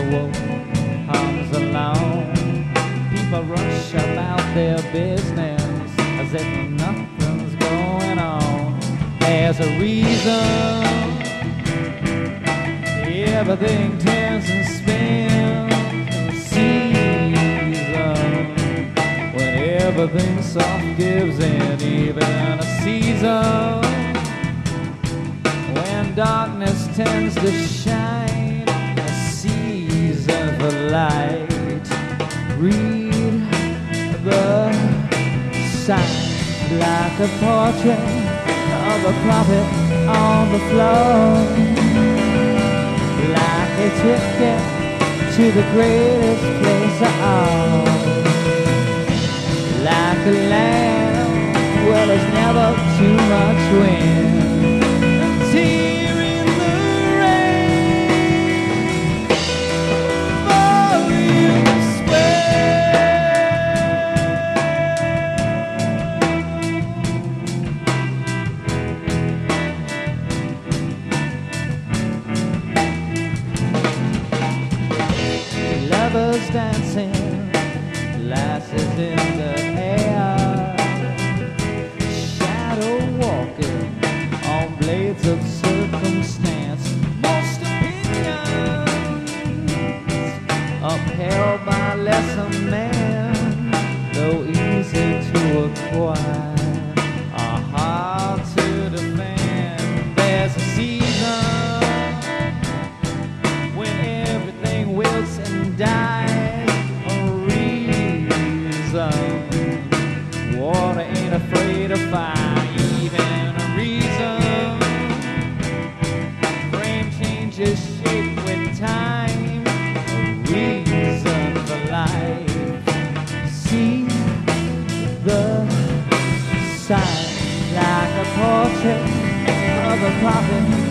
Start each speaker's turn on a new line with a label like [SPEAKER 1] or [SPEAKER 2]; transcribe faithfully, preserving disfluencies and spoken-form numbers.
[SPEAKER 1] wolf comes along, people rush about their business as if nothing's going on. There's a reason everything turns and spins. Season when everything soft gives in, even a season when darkness tends to shine, a season for light. Read the sign like a portrait of a prophet on the floor, like a ticket to the greatest place of all, like a land where there's never too much wind. Tear in the rain, fall in the lovers dancing, lasses in the air, shadow walking on blades of circumstance. Most opinions upheld by lesser men, though easy to acquire, are hard to defend. There's a season when everything wilts and dies, a reason water ain't afraid of fire, even a reason frame changes shape with time, a reason for life. See the sign like a portrait of a prophet